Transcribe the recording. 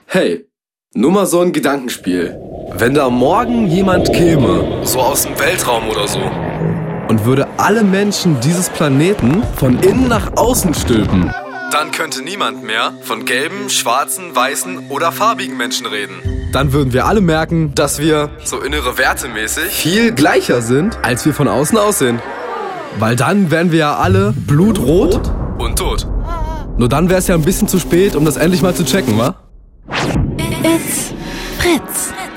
Hey, nur mal so ein Gedankenspiel. Wenn da morgen jemand käme, so aus dem Weltraum oder so, und würde alle Menschen dieses Planeten von innen nach außen stülpen, dann könnte niemand mehr von gelben, schwarzen, weißen oder farbigen Menschen reden. Dann würden wir alle merken, dass wir, so innere Werte mäßig, viel gleicher sind, als wir von außen aussehen. Weil dann wären wir ja alle blutrot und tot. Nur dann wäre es ja ein bisschen zu spät, um das endlich mal zu checken, wa? It's Fritz.